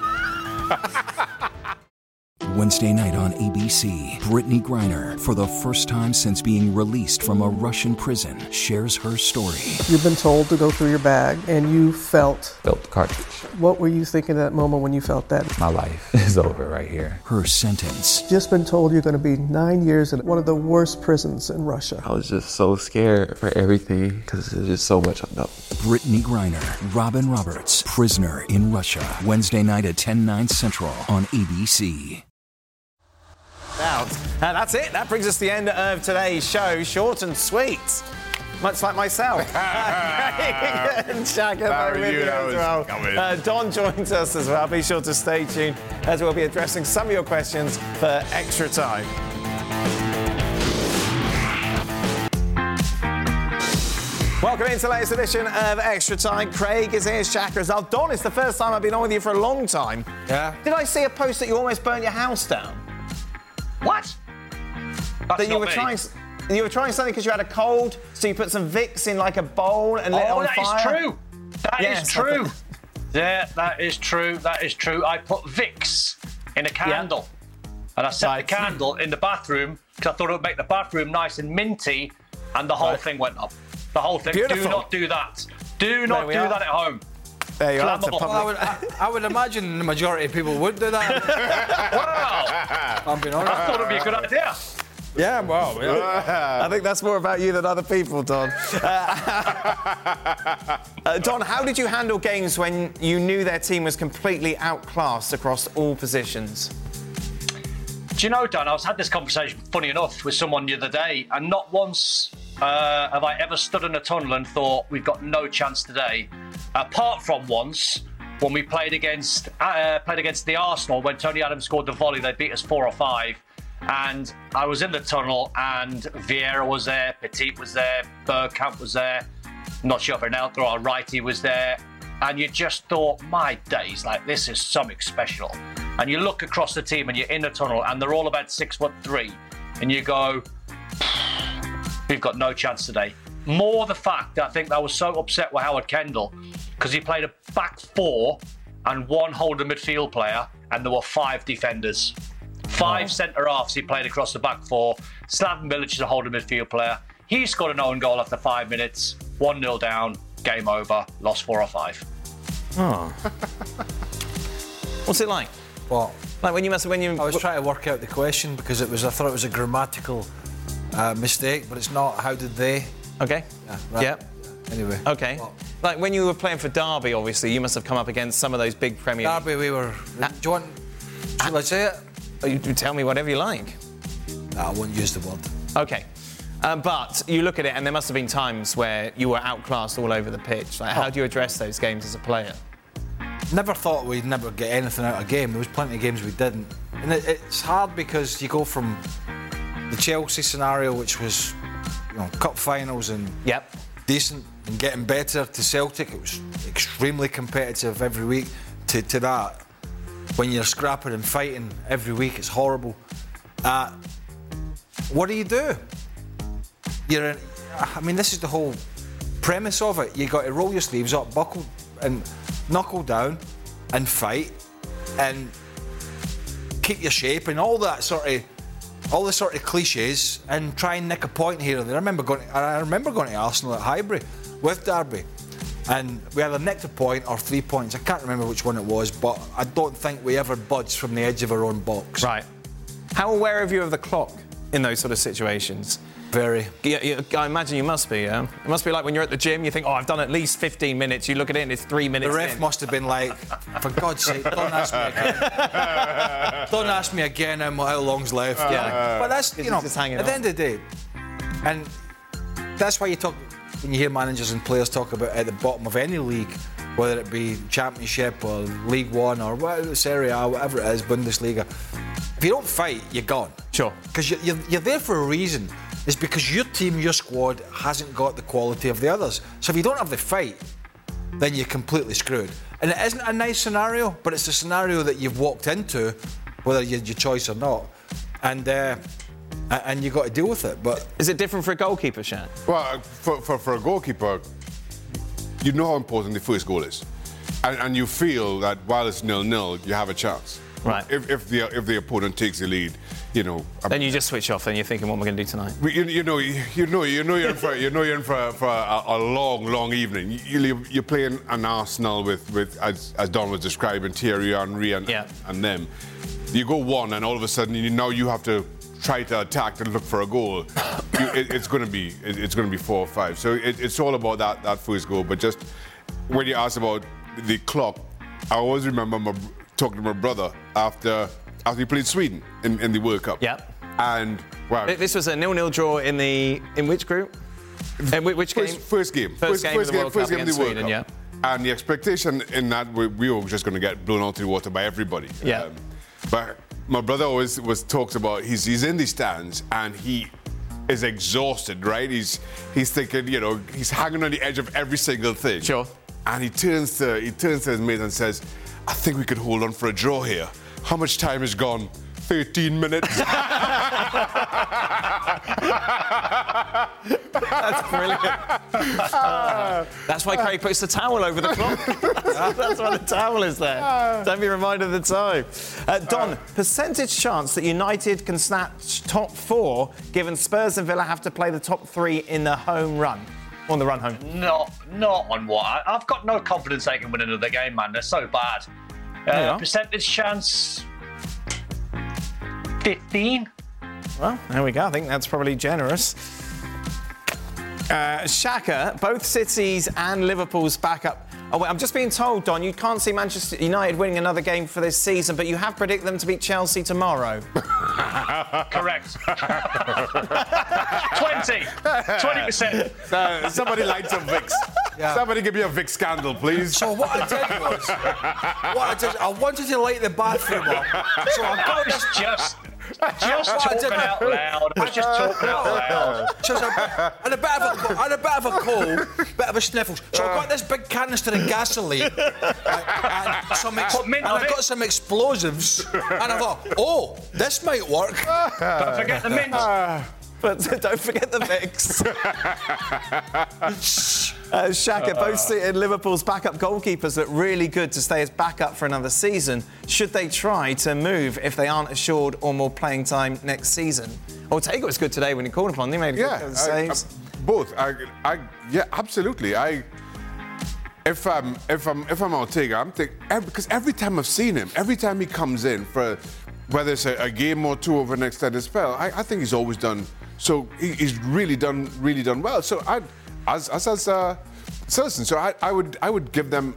Wednesday night on ABC, Brittany Griner, for the first time since being released from a Russian prison, shares her story. You've been told to go through your bag, and you felt the cartridge. What were you thinking at that moment when you felt that? My life is over right here. Her sentence. Just been told you're going to be 9 years in one of the worst prisons in Russia. I was just so scared for everything because there's just so much unknown. Brittany Griner, Robin Roberts, Prisoner in Russia. Wednesday night at 10/9 Central on ABC. That's it. That brings us to the end of today's show. Short and sweet. Much like myself. And Shaka with you as well. Don joins us as well. Be sure to stay tuned as we'll be addressing some of your questions for Extra Time. Welcome into the latest edition of Extra Time. Craig is here, Shaka is out. Don, it's the first time I've been on with you for a long time. Yeah. Did I see a post that you almost burnt your house down? What? That's that you were trying something because you had a cold, so you put some Vicks in like a bowl and lit it on fire. That is true. That is true. Yeah, that is true. That is true. I put Vicks in a candle. And I set the candle in the bathroom because I thought it would make the bathroom nice and minty, and the whole thing went up. The whole thing. Beautiful. Do not do that. Do not do that at home. There you are. I would imagine the majority of people would do that. Well, I'm being honest. I thought it would be a good idea. Yeah, well, I think that's more about you than other people, Don. Don, how did you handle games when you knew their team was completely outclassed across all positions? Do you know, Dan, I had this conversation, funny enough, with someone the other day, and not once have I ever stood in a tunnel and thought, we've got no chance today, apart from once when we played against the Arsenal, when Tony Adams scored the volley. They beat us 4-5. And I was in the tunnel, and Vieira was there, Petit was there, Bergkamp was there. I'm not sure if Anelka or Wrighty was there. And you just thought, my days, like, this is something special. And you look across the team, and you're in the tunnel, and they're all about 6'3", and you go, we've got no chance today. More the fact that I think I was so upset with Howard Kendall because he played a back four and one holding midfield player, and there were 5 defenders. 5 centre-halves he played across the back four. Slaven Bilic is a holding midfield player. He scored an own goal after 5 minutes. 1-0 down, game over, lost 4 or 5. Oh. What's it like? What? Like when you I was trying to work out the question because I thought it was a grammatical mistake, but it's not. How did they? Okay. Yeah. Right. Yep. Anyway. Okay. Well, like when you were playing for Derby, obviously, you must have come up against some of those big Premier League. Derby, we were. Do you want? Shall I say it? You tell me whatever you like. No, I won't use the word. Okay. But you look at it, and there must have been times where you were outclassed all over the pitch. Like, how do you address those games as a player? Never thought we'd never get anything out of a game. There was plenty of games we didn't. And it's hard because you go from the Chelsea scenario, which was, cup finals and decent and getting better, to Celtic. It was extremely competitive every week. To that, when you're scrapping and fighting every week, it's horrible. What do? This is the whole premise of it. You got to roll your sleeves up, buckle and knuckle down, and fight, and keep your shape, and all the sort of cliches, and try and nick a point here and there. I remember going to Arsenal at Highbury with Derby, and we either nicked a point or 3 points. I can't remember which one it was, but I don't think we ever budged from the edge of our own box. Right. How aware are you of the clock in those sort of situations? Very. I imagine you must be, yeah? It must be like when you're at the gym, you think, I've done at least 15 minutes. You look at it and it's 3 minutes. The ref must have been like, for God's sake, don't ask me again. Don't ask me again how long's left. But that's, at the end of the day, and that's why you talk, when you hear managers and players talk about at the bottom of any league, whether it be Championship or League One or Serie A, whatever it is, Bundesliga, if you don't fight, you're gone. Sure. Because you're there for a reason. It's because your team, your squad, hasn't got the quality of the others. So if you don't have the fight, then you're completely screwed. And it isn't a nice scenario, but it's a scenario that you've walked into, whether you had your choice or not. And you've got to deal with it. But is it different for a goalkeeper, Shan? Well, for a goalkeeper, you know how important the first goal is. And you feel that while it's 0-0, you have a chance. Right. If the opponent takes the lead, then you just switch off. Then you're thinking, what am I going to do tonight? You're in for a long evening. You're playing an Arsenal with as Don was describing, Thierry Henry and them. You go one, and all of a sudden now you have to try to attack and look for a goal. It's going to be 4 or 5. So it's all about that first goal. But just when you asked about the clock, I always remember talking to my brother after he played Sweden in the World Cup. Yeah. And this was a 0-0 draw in which group? Which game? First game. First game of the World Cup against Sweden, yeah. And the expectation in that we were just going to get blown out of the water by everybody. Yeah. But my brother always talks about he's in the stands and he is exhausted, right? He's thinking, he's hanging on the edge of every single thing. Sure. And he turns to his mate and says, I think we could hold on for a draw here. How much time has gone? 13 minutes. That's brilliant. That's why Craig puts the towel over the clock. That's why the towel is there. Don't be reminded of the time. Don, percentage chance that United can snatch top 4 given Spurs and Villa have to play the top 3 in the home run? On the run home? Not on what? I've got no confidence they can win another game, man. They're so bad. Percentage chance 15. Well, there we go. I think that's probably generous. Shaka, both City's and Liverpool's backup. Oh, wait, I'm just being told, Don, you can't see Manchester United winning another game for this season, but you have predicted them to beat Chelsea tomorrow. Correct. 20%. Somebody light some Vicks. Yeah. Somebody give me a Vicks candle, please. So what I did was, I wanted to light the bathroom up. So I got this Just talking out loud. I was just talking out loud. So I had a bit of a cold, bit of a sniffles. So I got this big canister of gasoline and I got some explosives, and I thought, oh, this might work. Don't forget the mint. But don't forget the mix. Shaka, both City and Liverpool's backup goalkeepers look really good to stay as backup for another season. Should they try to move if they aren't assured or more playing time next season? Ortega was good today when he called upon. He made a good saves. Both. Yeah, absolutely. If I'm Ortega, I'm thinking because every time I've seen him, every time he comes in for whether it's a game or two over an extended spell, I think he's always done. So he's really done well. So Citizen, so I would give them.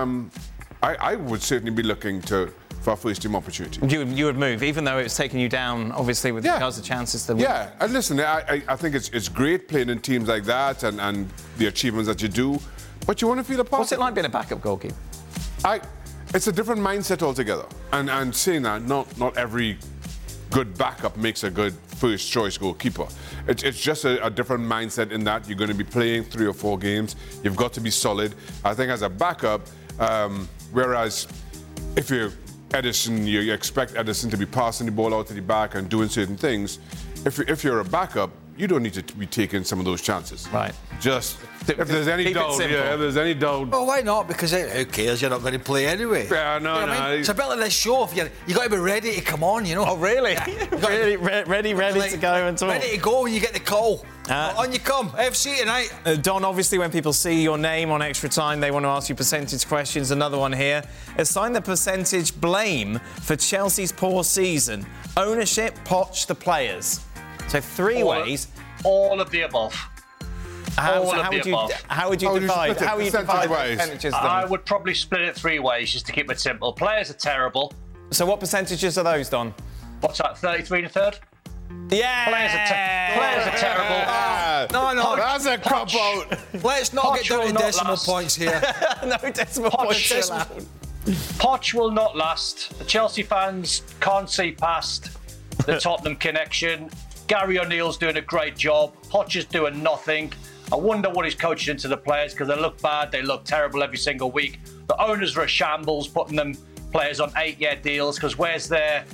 I would certainly be looking for a first team opportunity. You would move, even though it's taken you down, obviously, with regards to chances to win. Yeah, and listen, I think it's great playing in teams like that and the achievements that you do, but you want to feel a part. What's it like being a backup goalkeeper? It's a different mindset altogether. And saying that, not every good backup makes a good first choice goalkeeper. It's just a different mindset in that you're going to be playing 3 or 4 games. You've got to be solid. I think as a backup, whereas if you're Edison, you expect Edison to be passing the ball out to the back and doing certain things. If you're a backup, you don't need to be taking some of those chances. Right. Just if there's any doubt, if there's any doubt. Well, why not? Because who cares? You're not going to play anyway. Yeah, no. I mean? It's a bit like this show. You got to be ready to come on, you know. Oh, really? Yeah. ready to go and talk. Ready to go when you get the call. On you come. FC tonight. Don, obviously, when people see your name on Extra Time, they want to ask you percentage questions. Another one here. Assign the percentage blame for Chelsea's poor season. Ownership, Poch, the players. So 3 ways. All of the above. How would you divide percentages? I would probably split it 3 ways just to keep it simple. Players are terrible. So what percentages are those, Don? What's that, 33 and a third? Yeah! Players are terrible. No, that's a cop out. Let's not get down to decimal points here. No decimal points allowed. Poch will not last. The Chelsea fans can't see past the Tottenham connection. Gary O'Neill's doing a great job. Poch is doing nothing. I wonder what he's coaching into the players because they look bad, they look terrible every single week. The owners are a shambles, putting them players on 8-year deals because where's their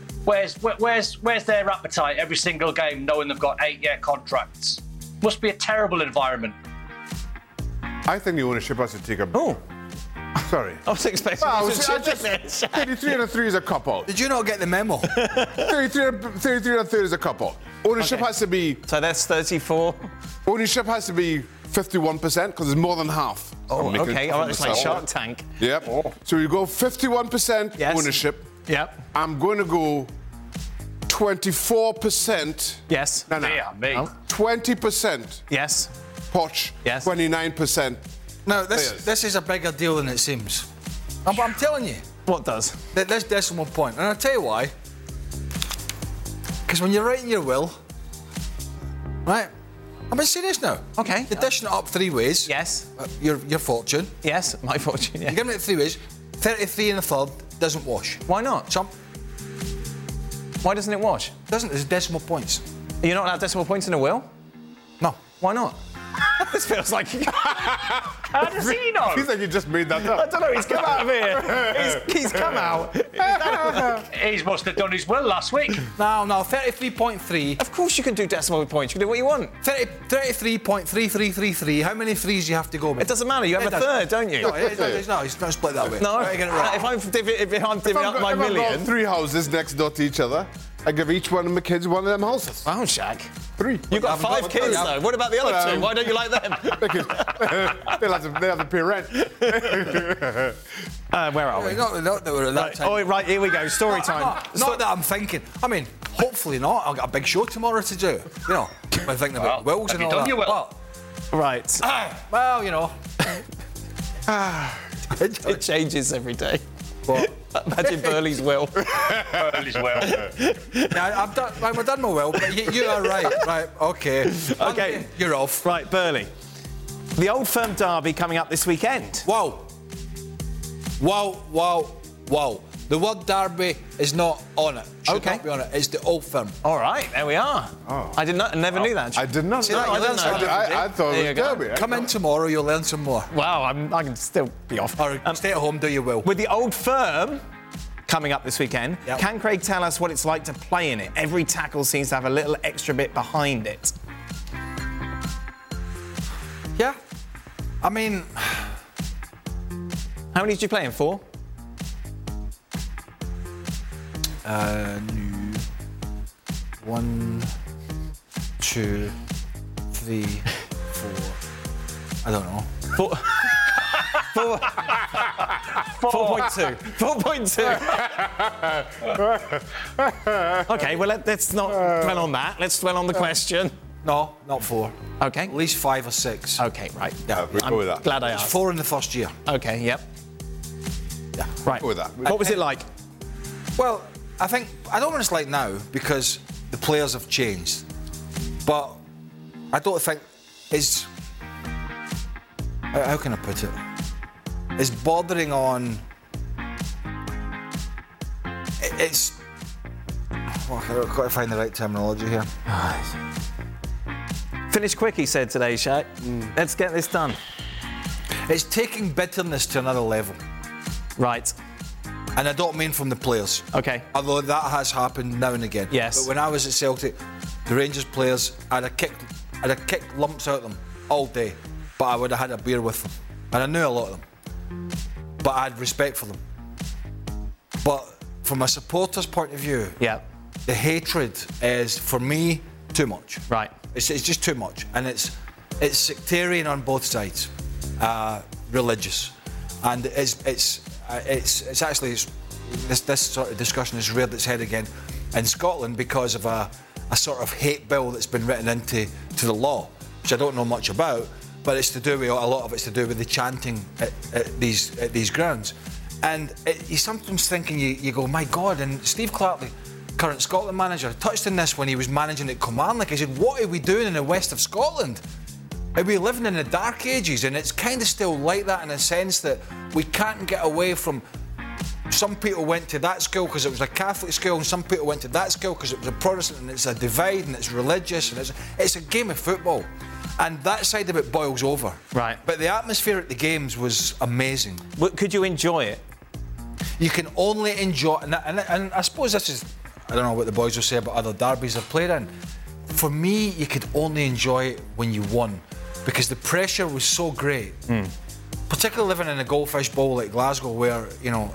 appetite every single game knowing they've got 8-year contracts? Must be a terrible environment. I think the ownership has to take a... Oh. Sorry. I was expecting... 33 and a 3 is a cop-out. Did you not get the memo? 33 and a 3 is a cop-out. Ownership has to be... So that's 34? Ownership has to be 51% because it's more than half. Oh, OK. Oh, it's like Shark Tank. Yep. Oh. So you go 51% ownership. Yep. I'm going to go 24%. Yes. No. Yeah, me. 20%. Yes. Poch. Yes. 29%. No, this is a bigger deal than it seems. I'm telling you. What does? This decimal point. And I'll tell you why. Because when you're writing your will, right? I'm being serious now. OK. You're dishing it up 3 ways. Yes. Your fortune. Yes, my fortune, yeah. You're giving it 3 ways. 33 and a third doesn't wash. Why not? Why doesn't it wash? Doesn't. There's decimal points. You're not allowed decimal points in a will? No. Why not? This feels like... How does he know? He's like you just made that up. I don't know, he's come out of here. He's come out. He must have done his will last week. No, 33.3. Of course you can do decimal points. You can do what you want. 33.3333. How many threes do you have to go with? It doesn't matter. You have a third, don't you? No, it's not split that way. No, Right, get it right. if I'm divvying up my If I've million... got 3 houses next door to each other, I give each one of my kids one of them houses. Oh, Shaq. 3. You've got 5 kids, though. What about the other 2? Why don't you like them? They'll have to pay rent. Where are we? Not that we're at that time. Oh, right, here we go. Story time. Not that I'm thinking. I mean, hopefully not. I've got a big show tomorrow to do. You know, I'm thinking about wills have and you all done that. your will? Right. Well, you know. It changes every day. What? Imagine Burley's will. Burley's will. Yeah, I've done my will, but you are right. Right, okay. Okay. You're off. Right, Burley. The Old Firm derby coming up this weekend. Wow. The word derby is not on it. Should not be on it. It's the Old Firm. All right, there we are. Oh. I never knew that. I did not See know. that? I didn't know. I thought There it you was go. derby. Come in tomorrow, you'll learn some more. Wow, I can still be off. Or stay at home, do your will. With the Old Firm coming up this weekend, Yep. can Craig tell us what it's like to play in it? Every tackle seems to have a little extra bit behind it. Yeah. I mean, How many did you play in? 4? 1, 2, 3, 4. I don't know. 4.2. 4.2. Okay, well, let's not dwell on that. Let's dwell on the question. No, not 4. Okay. At least 5 or 6. Okay, right. Yeah, we'll go with that. Glad I It's asked. 4 in the first year. Okay, yep. Yeah. Right. Go with that. What was it like? Well, I think I don't know what it's like now because the players have changed, but I don't think it's. How can I put it? It's bordering on. It's. Well, I've got to find the right terminology here. Finish quick, he said today, Shaq. Let's get this done. It's taking bitterness to another level, Right. and I don't mean from the players. Okay. Although that has happened now and again. Yes. But when I was at Celtic, the Rangers players, I'd have kicked lumps out of them all day, but I would have had a beer with them. And I knew a lot of them. But I had respect for them. But from a supporter's point of view, Yeah. the hatred is, for me, too much. Right. It's just too much. And it's sectarian on both sides, religious. And it's actually this sort of discussion has reared its head again in Scotland because of a sort of hate bill that's been written into the law, which I don't know much about, but it's to do with a lot of it's to do with the chanting at these grounds, and you sometimes thinking you go, my God. And Steve Clarke, current Scotland manager, touched on this when he was managing at Kilmarnock. He said, what are we doing in the west of Scotland? Are we living in the dark ages? And it's kind of still like that in a sense that we can't get away from. Some people went to that school because it was a Catholic school, and some people went to that school because it was a Protestant, and it's a divide, and it's religious, and it's a game of football. And that side of it boils over. Right. But the atmosphere at the games was amazing. Could you enjoy it? You can only enjoy, and I suppose this is, I don't know what the boys will say about other derbies I've played in. For me, you could only enjoy it when you won, because the pressure was so great. Particularly living in a goldfish bowl like Glasgow, where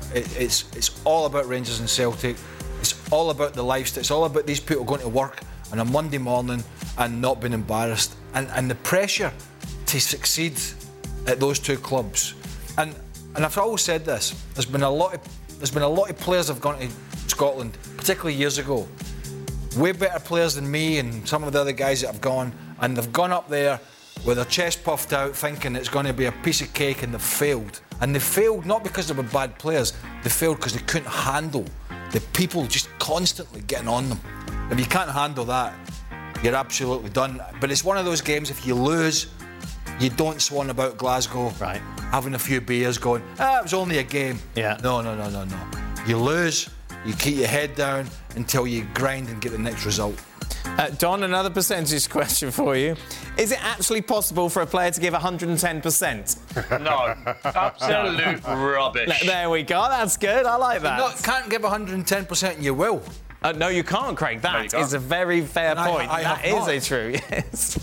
it's all about Rangers and Celtic. It's all about the lifestyle. It's all about these people going to work on a Monday morning and not being embarrassed, and the pressure to succeed at those two clubs. And I've always said this. There's been a lot of players have gone to Scotland, particularly years ago, way better players than me and some of the other guys that have gone, and they've gone up there with their chest puffed out thinking it's going to be a piece of cake, and they've failed. And they failed not because they were bad players, they failed because they couldn't handle the people just constantly getting on them. If you can't handle that, you're absolutely done. But it's one of those games, if you lose, you don't swan about Glasgow, Right. having a few beers going, it was only a game. Yeah. No. You lose, you keep your head down until you grind and get the next result. Don, another percentage question for you. Is it actually possible for a player to give 110%? No, absolute rubbish. There we go. That's good. I like that. You can't give 110% and you will. No, you can't, Craig. That is a very fair point. That is a true, yes.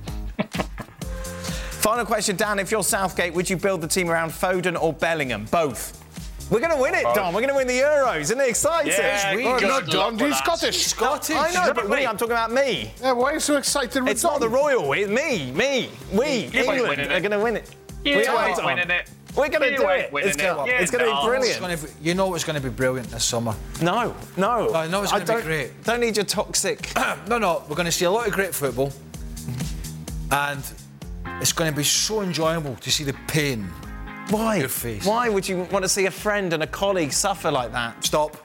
Final question, Dan. If you're Southgate, would you build the team around Foden or Bellingham? Both. We're going to win it, Don. We're going to win the Euros. Isn't it exciting? Yeah, not Don. He's Scottish. I know, but me, I'm talking about me. Yeah, why are you so excited with It's not the Royal. It's me. We, England, are going to win it. You ain't winning it. We're going to do it. It's going to be brilliant. You know it's going to be brilliant this summer. No. I know it's going to be great. Don't need your toxic... No. We're going to see a lot of great football. And it's going to be so enjoyable to see the pain on your face. Why would you want to see a friend and a colleague suffer like that? Stop.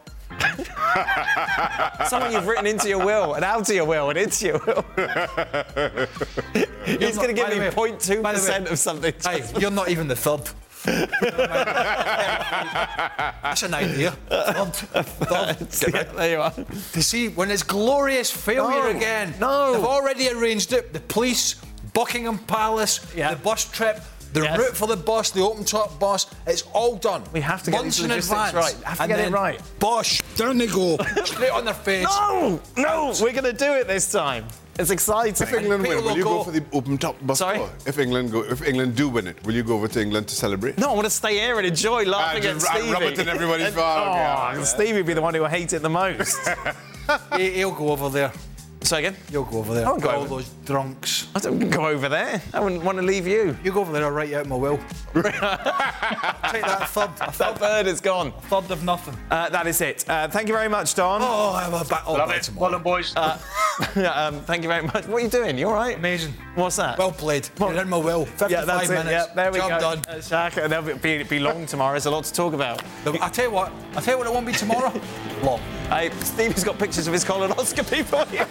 Someone you've written into your will, and out of your will, and into your will. He's going to give me 0.2% of something. Hey, you're not even the third. That's an idea. Third. There you are. To see when it's glorious failure again. No. They've already arranged it. The police, Buckingham Palace, the bus trip, the route for the bus, the open-top bus. It's all done. We have to get months these in logistics advance. right. Have to get it right. Bosh, down they go. Straight on their face. No, we're going to do it this time. It's exciting. If England win, will you go for the open-top bus? Sorry? Tour? If England do win it, will you go over to England to celebrate? No, I want to stay here and enjoy laughing at Stevie. Rub it in everybody's mouth. Stevie would be the one who will hate it the most. He'll go over there. Say again? You'll go over there. I won't go all over. those drunks. I don't go over there. I wouldn't want to leave you. You go over there, I'll write you out my will. Take that, a third. That bird is gone. Third of nothing. That is it. Thank you very much, Don. I'm back all Love day it. tomorrow. Well done, boys. Thank you very much. What are you doing? You all right? Amazing. What's that? Well played. You're in my will. 55 that's minutes. it. Yeah, there we Job go. done. Shaka, and it'll be long tomorrow. There's a lot to talk about. I tell you what it won't be tomorrow. Long. Hey, Stevie's got pictures of his colonoscopy for you.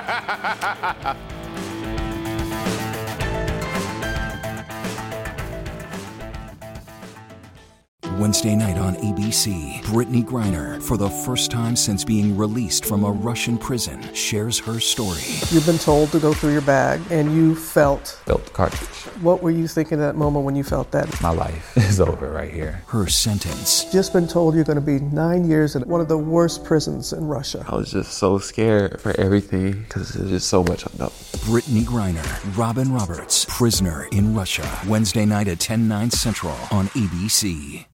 Wednesday night on ABC, Brittany Griner, for the first time since being released from a Russian prison, shares her story. You've been told to go through your bag, and you felt Felt the cartridge. What were you thinking at that moment when you felt that? My life is over right here. Her sentence. Just been told you're going to be 9 years in one of the worst prisons in Russia. I was just so scared for everything because there's just so much unknown. Brittany Griner, Robin Roberts, Prisoner in Russia. Wednesday night at 10/9 Central on ABC.